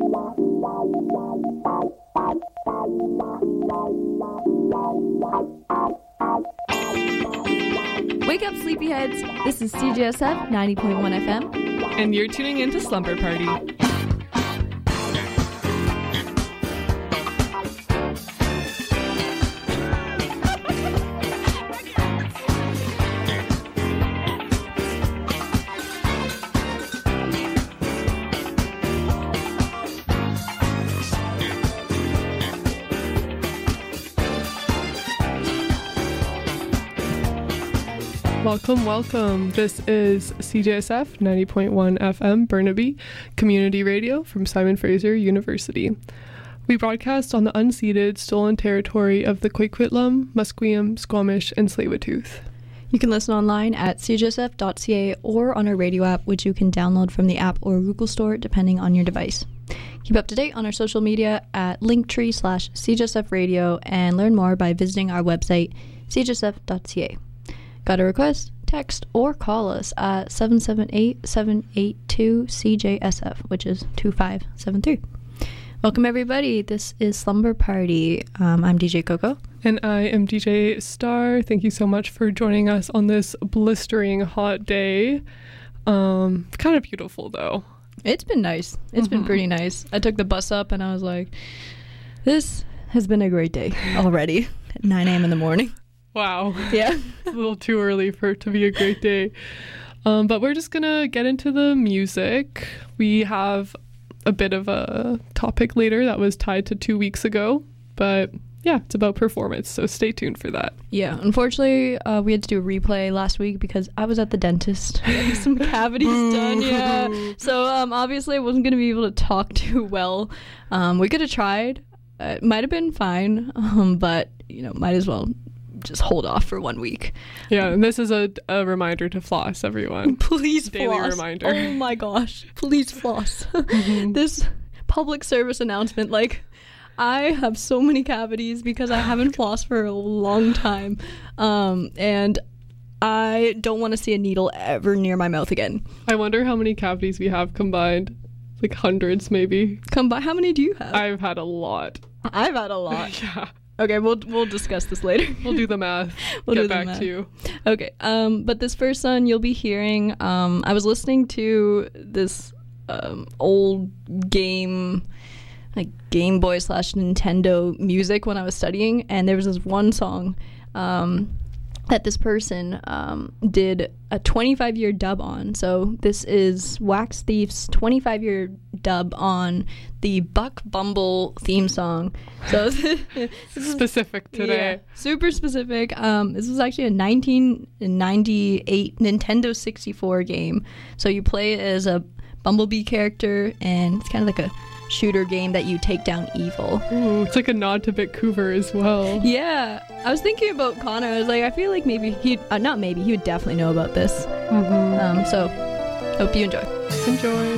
Wake up, sleepyheads. This is CJSF 90.1 FM. And you're tuning into Slumber Party. Welcome. This is CJSF 90.1 FM Burnaby Community Radio from Simon Fraser University. We broadcast on the unceded, stolen territory of the Coquitlam, Musqueam, Squamish, and Tsleil-Waututh. You can listen online at cjsf.ca or on our radio app, which you can download from the app or Google Store, depending on your device. Keep up to date on our social media at linktree/CJSF Radio and learn more by visiting our website, cjsf.ca. Got a request? Text or call us at 778-782-CJSF, which is 2573. Welcome, everybody. This is Slumber Party. I'm DJ Coco. And I am DJ Star. Thank you so much for joining us on this blistering hot day. Kind of beautiful, though. It's been nice. It's been pretty nice. I took the bus up and I was like, this has been a great day already at 9 a.m. in the morning. Wow. Yeah. It's a little too early for it to be a great day. But we're just going to get into the music. We have a bit of a topic later that was tied to 2 weeks ago. But yeah, it's about performance. So stay tuned for that. Yeah. Unfortunately, we had to do a replay last week because I was at the dentist getting some cavities done. Yeah. So obviously I wasn't going to be able to talk too well. We could have tried. It might have been fine. But, might as well just hold off for 1 week. Yeah, and this is a reminder to floss, everyone. Please Daily floss. Reminder. Oh my gosh, please floss. This public service announcement, I have so many cavities because I haven't flossed for a long time, and I don't want to see a needle ever near my mouth again. I wonder how many cavities we have combined. Hundreds, maybe. How many do you have? I've had a lot. I've had a lot. Yeah. Okay, we'll discuss this later. We'll do the math. We'll get back to you. Okay, but this first song you'll be hearing, I was listening to this old game, Game Boy / Nintendo music when I was studying, and there was this one song that this person did a 25-year dub on. So this is Wax Thief's 25-year dub on the Buck Bumble theme song. So this is specific today. Yeah, super specific. This was actually a 1998 Nintendo 64 game. So you play it as a Bumblebee character, and it's kind of like a shooter game that you take down evil. Ooh, it's like a nod to Vancouver as well. Yeah, I was thinking about Connor. I was like, I feel like maybe he would definitely know about this. So hope you enjoy. Enjoy.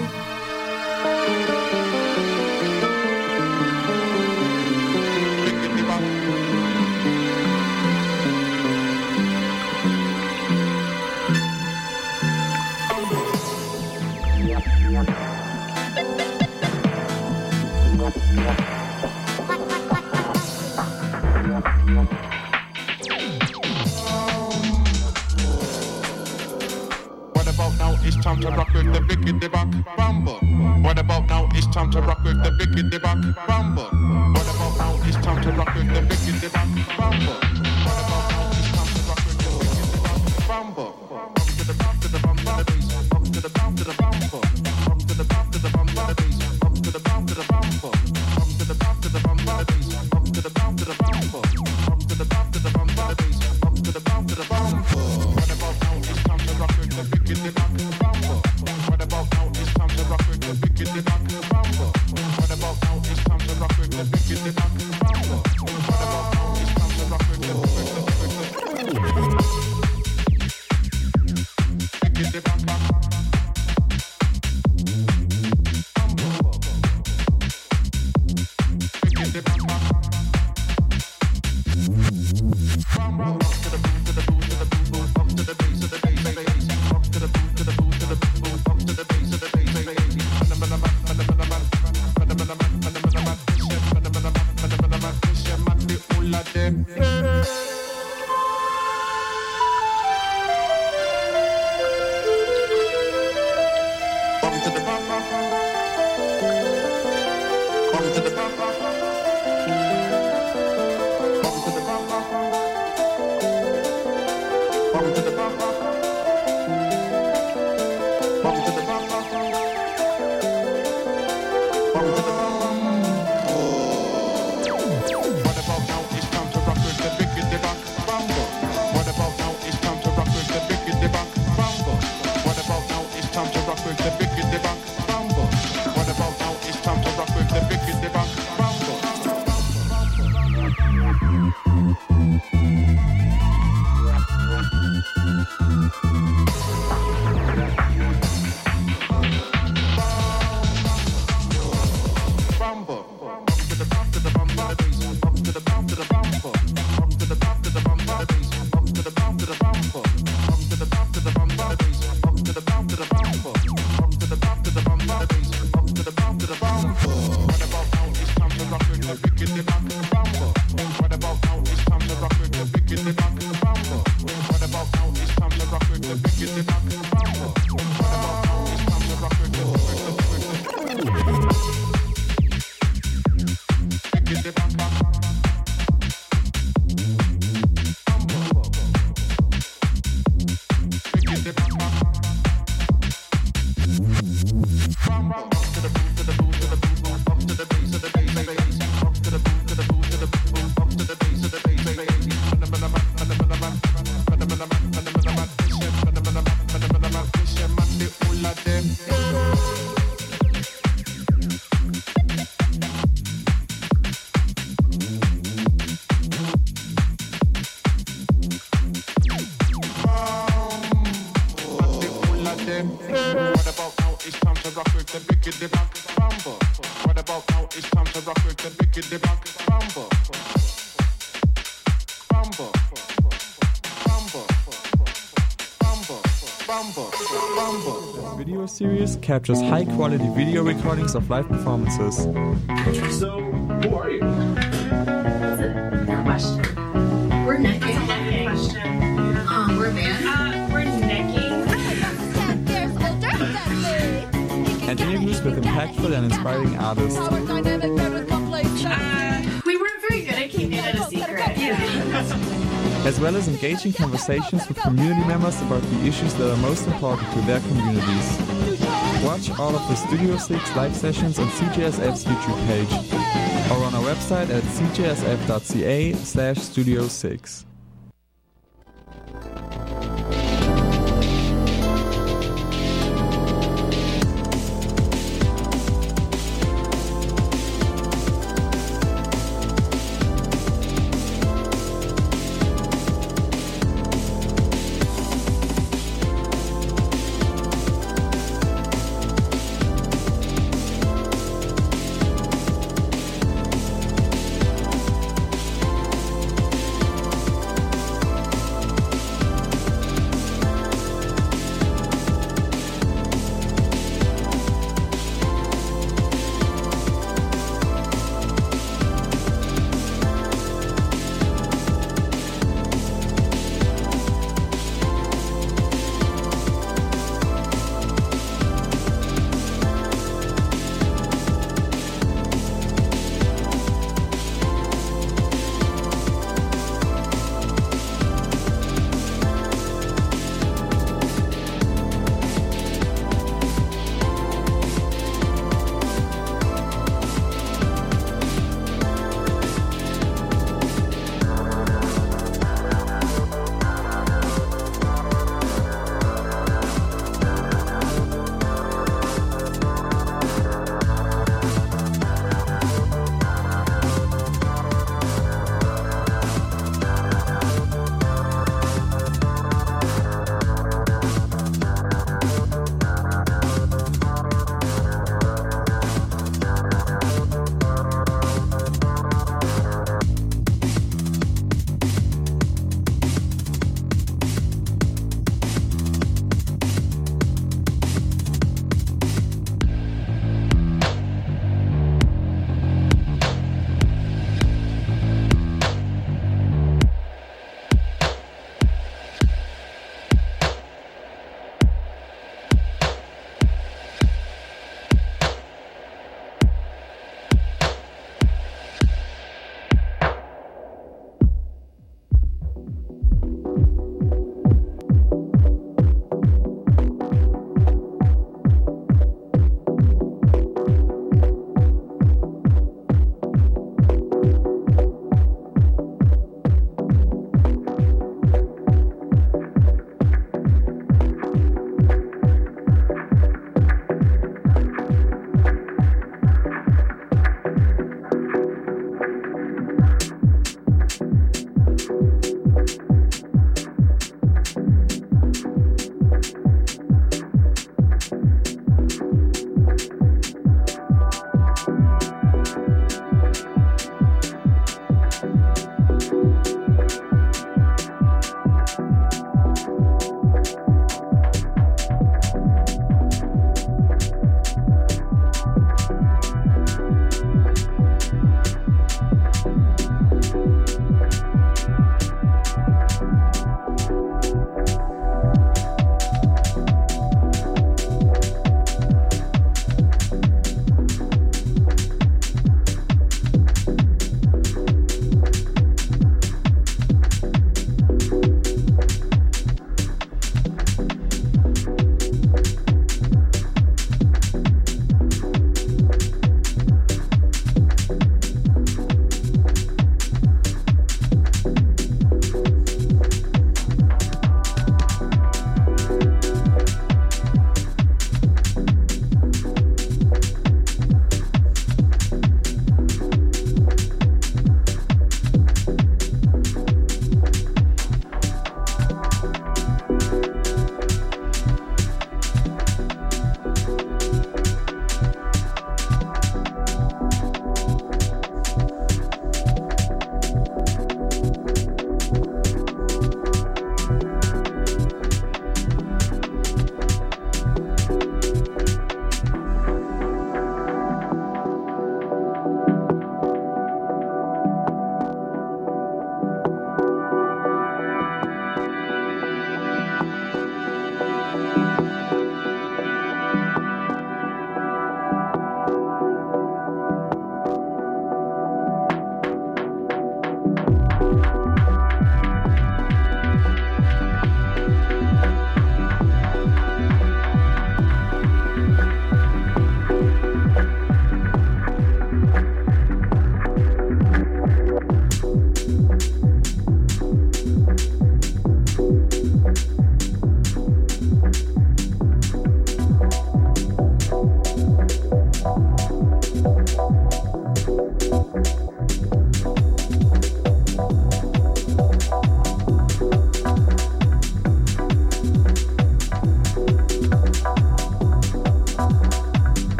What about now? It's time to rock with the Biggity Buck Bumble. What about now? It's time to rock with the Biggity Buck Bumble. What about now? It's time to rock with the Biggity Buck Bumble. What about now? It's time to rock with the Biggity Buck Bumble. Up to the bump to the bump to the bass. Up to the bump to the bumper. Up to the bump to the bump to the bass. Up to the bump to the bumper. Up to the bump to the bump to the bass. Up to the bump to the bumper. Up to the bump to the bump to the bass. Up to the bump to the bumper. What about now? It's time to rock with the Biggity Buck Bumble. What about now? It's time to rock with the Biggity Buck Bumble. What about now? It's time to rock with the What about now? It's time to rock with the biggity back bumper. What about now? It's time to rock with the biggity back bumper. What about now? It's time to rock with the biggity back bumper. What about now? It's time to rock with the biggity back bumper. What about now? It's time to rock with the biggity back bumper. What about now? It's time to rock with the biggity back bumper. Bumper. Bumper. Bumper. Bumper. Bumper. This video series captures high-quality video recordings of live performances. So, who are you? Good question. We're necking. We're a band. We're necking. And interviews with impactful and inspiring artists. We weren't very good at keeping it a secret. As well as engaging conversations with community members about the issues that are most important to their communities. Watch all of the Studio 6 live sessions on CJSF's YouTube page or on our website at cjsf.ca/studio6.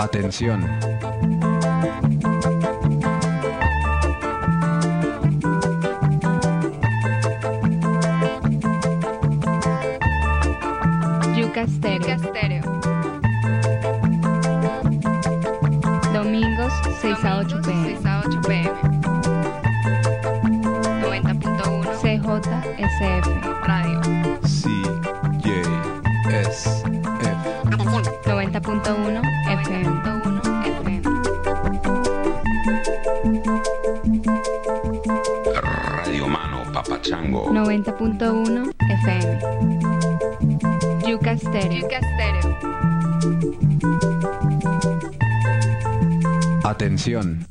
Atención. Yuca Stereo. Domingos 6 a 8 pm. 90.1 CJSF Radio. CJSF. 90.1 FM. Radio Mano Papachango. 90.1 FM. Yuca Stereo. Atención.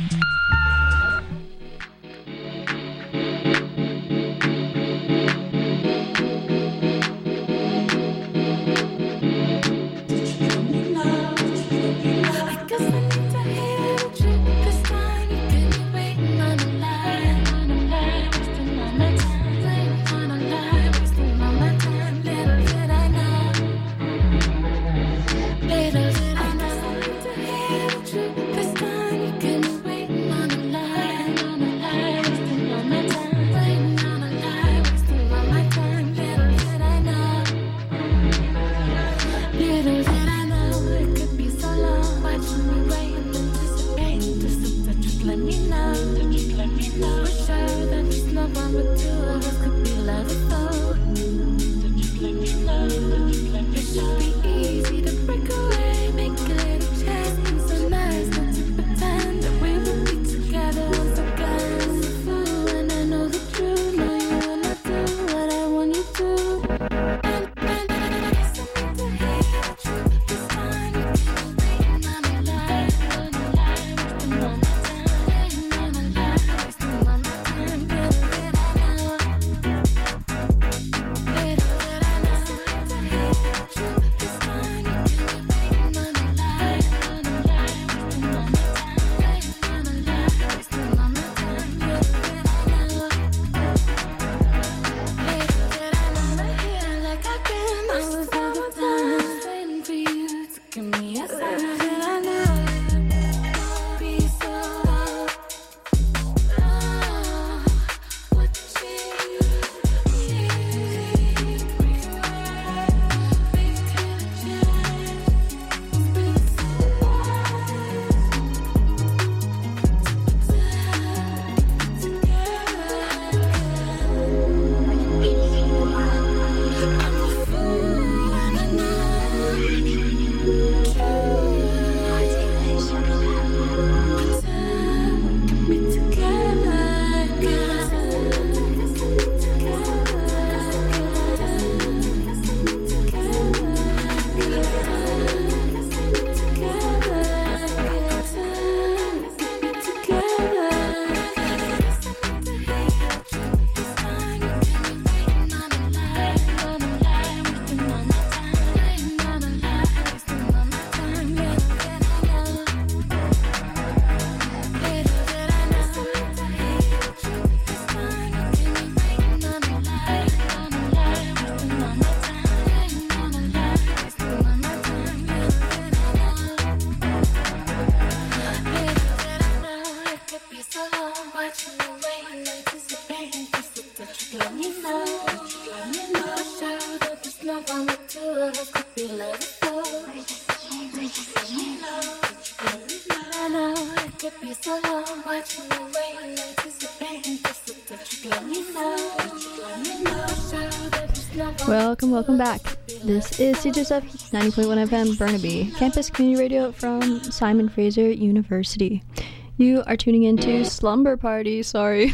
Welcome back. This is CJSF 90.1 FM Burnaby, campus community radio from Simon Fraser University. You are tuning into Slumber Party, sorry.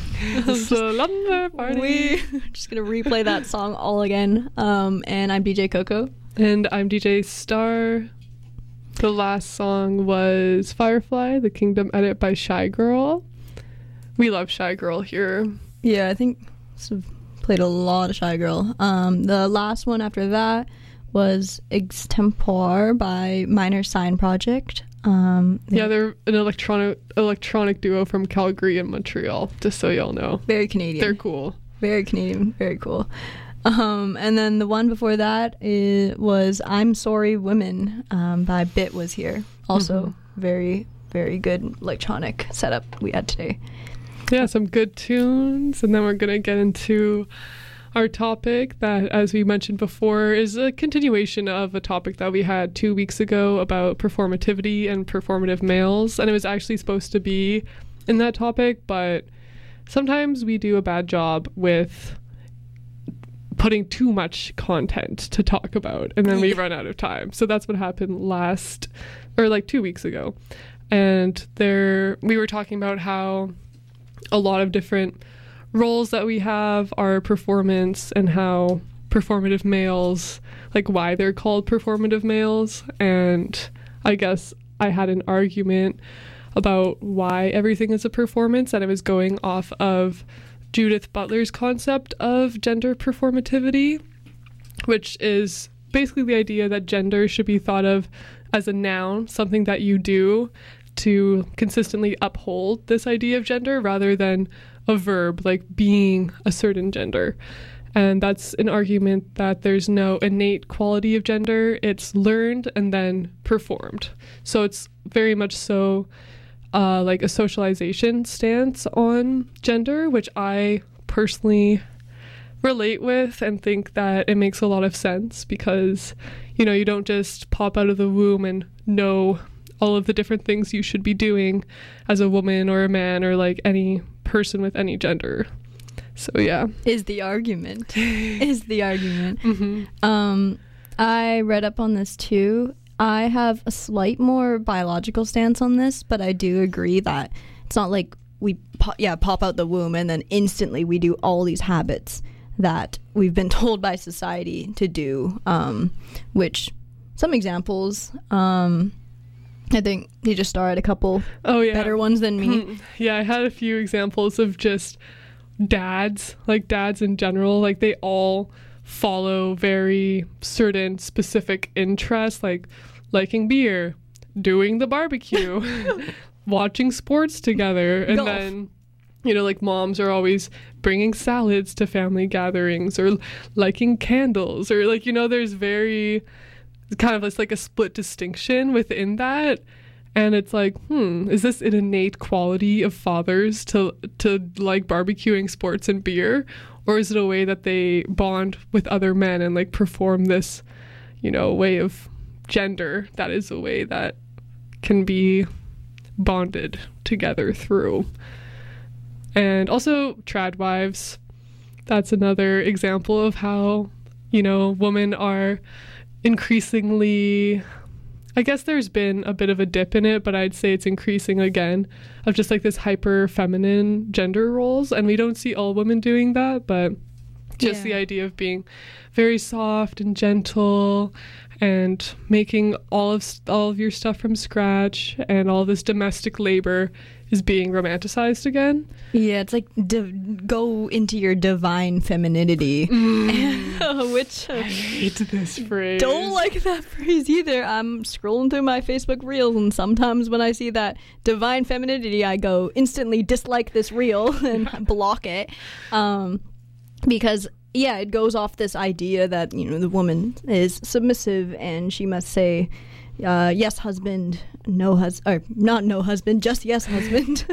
Slumber Party. We're just going to replay that song all again. And I'm DJ Coco. And I'm DJ Star. The last song was Firefly, the Kingdom edit by Shy Girl. We love Shy Girl here. Yeah, I think played a lot of Shy Girl. The last one after that was Extempore by Minor Sign Project. They're an electronic duo from Calgary and Montreal, just so y'all know. Very Canadian. They're cool. Very Canadian, very cool. And then the one before that was I'm Sorry Women by Bit Was Here. Also very, very good electronic setup we had today. Yeah, some good tunes. And then we're going to get into our topic that, as we mentioned before, is a continuation of a topic that we had 2 weeks ago about performativity and performative males. And it was actually supposed to be in that topic, but sometimes we do a bad job with putting too much content to talk about, and then we run out of time. So that's what happened 2 weeks ago. And we were talking about how a lot of different roles that we have are performance, and how performative males, like why they're called performative males. And I guess I had an argument about why everything is a performance, and I was going off of Judith Butler's concept of gender performativity, which is basically the idea that gender should be thought of as a noun, something that you do to consistently uphold this idea of gender, rather than a verb like being a certain gender. And that's an argument that there's no innate quality of gender. It's learned and then performed. So it's very much so like a socialization stance on gender, which I personally relate with and think that it makes a lot of sense, because, you know, you don't just pop out of the womb and know all of the different things you should be doing as a woman or a man, or like any person with any gender. So yeah. Is the argument. I read up on this too. I have a slight more biological stance on this, but I do agree that it's not like we pop out the womb and then instantly we do all these habits that we've been told by society to do, which some examples, I think you just started a couple better ones than me. Yeah, I had a few examples of just dads in general. Like, they all follow very certain specific interests, like liking beer, doing the barbecue, watching sports together, and Golf. then, you know, like moms are always bringing salads to family gatherings, or liking candles, or like, you know, there's very kind of like a split distinction within that. And it's like, is this an innate quality of fathers to like barbecuing, sports, and beer? Or is it a way that they bond with other men and like perform this, you know, way of gender that is a way that can be bonded together through? And also trad wives. That's another example of how, you know, women are increasingly, I guess there's been a bit of a dip in it, but I'd say it's increasing again, of just like this hyper feminine gender roles. And we don't see all women doing that, but just the idea of being very soft and gentle and making all of your stuff from scratch, and all this domestic labor is being romanticized again. Yeah, it's like go into your divine femininity, which I hate this phrase. Don't like that phrase either. I'm scrolling through my Facebook reels, and sometimes when I see that divine femininity, I go instantly dislike this reel and block it, because it goes off this idea that, you know, the woman is submissive and she must say yes husband, no husband, or not no husband, just yes husband.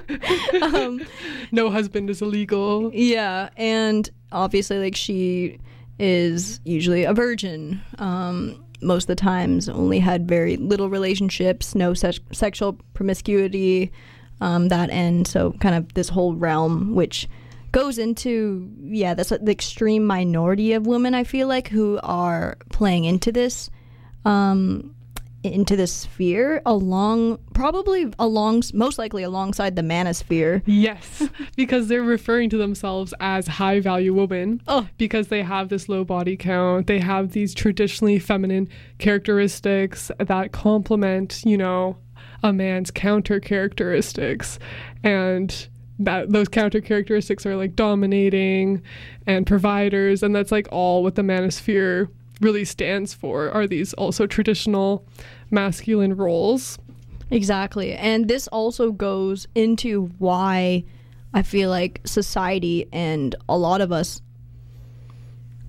No husband is illegal. Yeah, and obviously, like, she is usually a virgin. Most of the times only had very little relationships, no sexual promiscuity, that end. So kind of this whole realm, which goes into, that's the extreme minority of women, I feel like, who are playing into this sphere, most likely alongside the manosphere. Yes, because they're referring to themselves as high value women, because they have this low body count, they have these traditionally feminine characteristics that complement, you know, a man's counter characteristics, and that those counter characteristics are like dominating and providers, and that's like all what the manosphere really stands for, are these also traditional masculine roles. Exactly. And this also goes into why I feel like society and a lot of us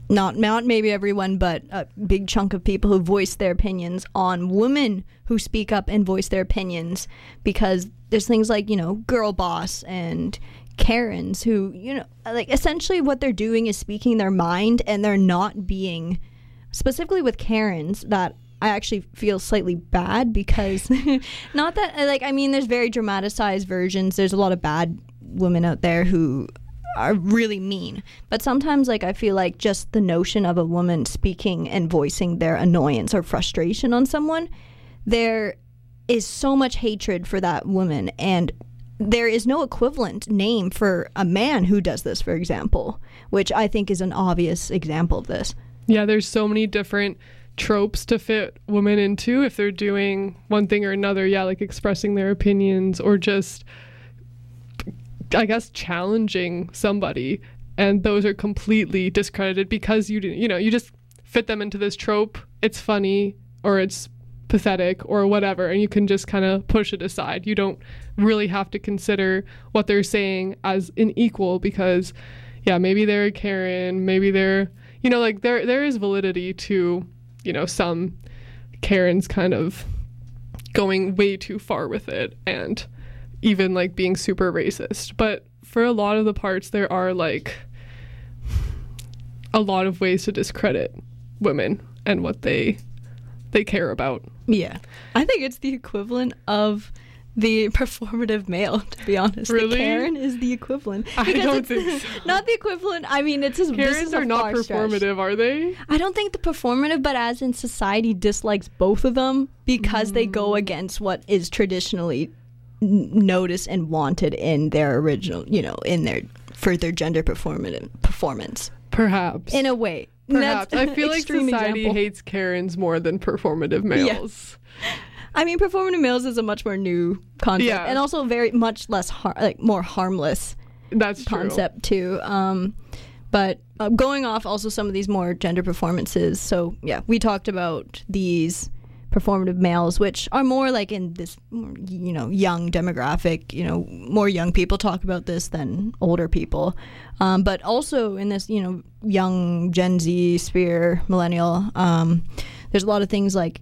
not maybe everyone, but a big chunk of people who voice their opinions on women who speak up and voice their opinions, because there's things like, girl boss and Karens who, like essentially what they're doing is speaking their mind, and they're not being, specifically with Karens, that I actually feel slightly bad because not that, like, I mean, there's very dramatized versions. There's a lot of bad women out there who are really mean, but sometimes, like, I feel like just the notion of a woman speaking and voicing their annoyance or frustration on someone, there is so much hatred for that woman, and there is no equivalent name for a man who does this, for example, which I think is an obvious example of this. Yeah, there's so many different tropes to fit women into if they're doing one thing or another. Yeah, like expressing their opinions or just, I guess, challenging somebody, and those are completely discredited because you just fit them into this trope. It's funny or it's pathetic or whatever, and you can just kind of push it aside. You don't really have to consider what they're saying as an equal because, yeah, maybe they're a Karen, maybe they're, like there is validity to, some Karens kind of going way too far with it and even like being super racist. But for a lot of the parts, there are like a lot of ways to discredit women and what they care about. Yeah. I think it's the equivalent of the performative male, to be honest. Really? The Karen is the equivalent. I don't think so. Not the equivalent. I mean, it's just Karens are not performative, stretch. Are they? I don't think the performative, but as in society dislikes both of them because they go against what is traditionally noticed and wanted in their original, for their gender performance. Perhaps. In a way. Perhaps. I feel like society hates Karens more than performative males. Yeah. I mean, performative males is a much more new concept, and also very much less more harmless. That's concept too. But going off also some of these more gender performances. So yeah, we talked about these performative males, which are more like in this, young demographic. More young people talk about this than older people. But also in this, young Gen Z sphere, millennial. There's a lot of things like